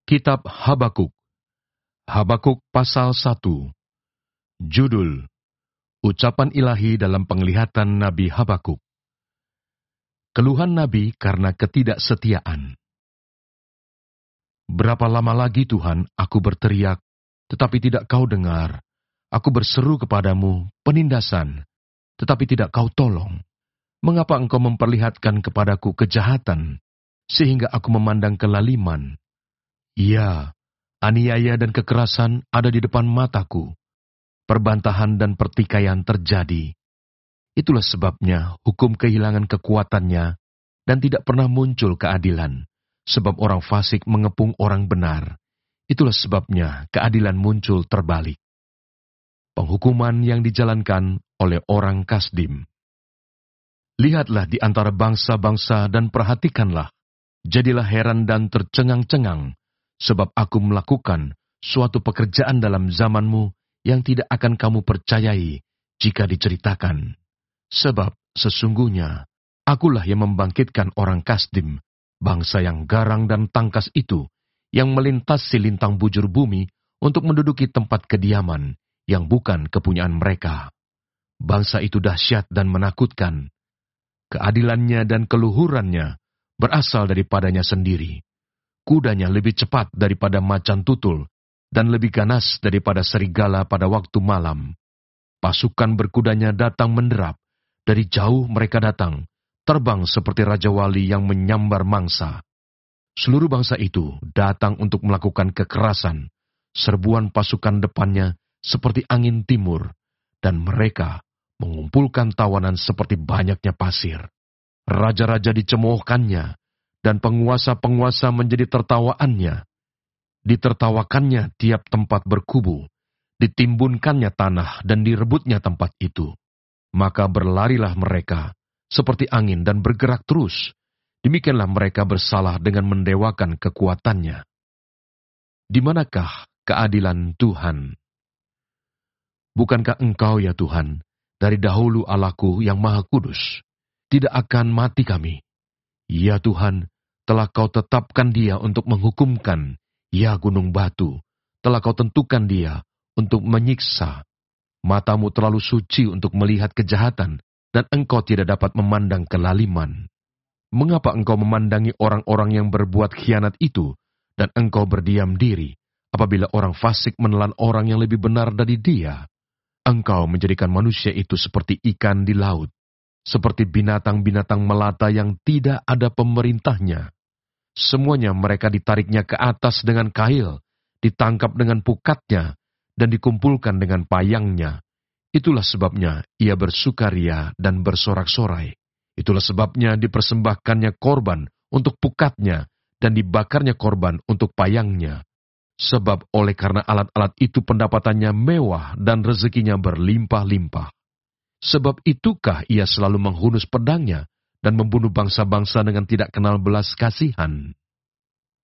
Kitab Habakuk. Habakuk pasal 1. Judul: Ucapan ilahi dalam penglihatan Nabi Habakuk. Keluhan Nabi karena ketidaksetiaan. Berapa lama lagi, Tuhan, aku berteriak, tetapi tidak kau dengar. Aku berseru kepadamu, penindasan, tetapi tidak kau tolong. Mengapa engkau memperlihatkan kepadaku kejahatan, sehingga aku memandang kelaliman? Ya, aniaya dan kekerasan ada di depan mataku. Perbantahan dan pertikaian terjadi. Itulah sebabnya hukum kehilangan kekuatannya dan tidak pernah muncul keadilan, sebab orang fasik mengepung orang benar. Itulah sebabnya keadilan muncul terbalik. Penghukuman yang dijalankan oleh orang Kasdim. Lihatlah di antara bangsa-bangsa dan perhatikanlah. Jadilah heran dan tercengang-cengang, sebab aku melakukan suatu pekerjaan dalam zamanmu yang tidak akan kamu percayai jika diceritakan. Sebab sesungguhnya akulah yang membangkitkan orang Kasdim, bangsa yang garang dan tangkas itu, yang melintasi lintang bujur bumi untuk menduduki tempat kediaman yang bukan kepunyaan mereka. Bangsa itu dahsyat dan menakutkan. Keadilannya dan keluhurannya berasal daripadanya sendiri. Kudanya lebih cepat daripada macan tutul, dan lebih ganas daripada serigala pada waktu malam. Pasukan berkudanya datang menderap, dari jauh mereka datang, terbang seperti Raja Wali yang menyambar mangsa. Seluruh bangsa itu datang untuk melakukan kekerasan, serbuan pasukan depannya seperti angin timur, dan mereka mengumpulkan tawanan seperti banyaknya pasir. Raja-raja dicemoohkannya, dan penguasa-penguasa menjadi tertawaannya. Ditertawakannya tiap tempat berkubu, ditimbunkannya tanah dan direbutnya tempat itu. Maka berlarilah mereka seperti angin dan bergerak terus. Demikianlah mereka bersalah dengan mendewakan kekuatannya. Di manakah keadilan Tuhan? Bukankah Engkau, ya Tuhan, dari dahulu Allahku yang Maha Kudus, tidak akan mati kami? Ya Tuhan, telah Kau tetapkan Dia untuk menghukumkan. Ya gunung batu, telah Kau tentukan Dia untuk menyiksa. Matamu terlalu suci untuk melihat kejahatan, dan Engkau tidak dapat memandang kelaliman. Mengapa Engkau memandangi orang-orang yang berbuat khianat itu, dan Engkau berdiam diri apabila orang fasik menelan orang yang lebih benar dari dia? Engkau menjadikan manusia itu seperti ikan di laut, seperti binatang-binatang melata yang tidak ada pemerintahnya. Semuanya mereka ditariknya ke atas dengan kail, ditangkap dengan pukatnya, dan dikumpulkan dengan payangnya. Itulah sebabnya ia bersukaria dan bersorak-sorai. Itulah sebabnya dipersembahkannya korban untuk pukatnya, dan dibakarnya korban untuk payangnya. Sebab oleh karena alat-alat itu pendapatannya mewah dan rezekinya berlimpah-limpah. Sebab itukah ia selalu menghunus pedangnya dan membunuh bangsa-bangsa dengan tidak kenal belas kasihan.